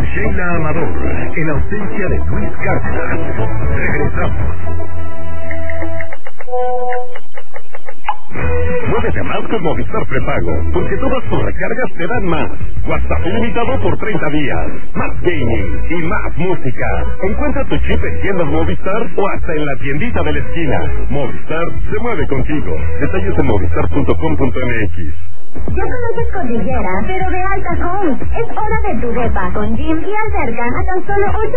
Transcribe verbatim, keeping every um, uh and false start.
Sheila Amador, en ausencia de Luis Cárdenas. Regresamos. Muévete más con Movistar Prepago, porque todas tus recargas te dan más. WhatsApp ilimitado por treinta días, más gaming y más música. Encuentra tu chip en tiendas Movistar o hasta en la tiendita de la esquina. Movistar se mueve contigo. Detalles en movistar punto com punto m x. Ya conoces Cordillera, pero de alta home. Es hora de tu depa con gym y alberca a tan solo ocho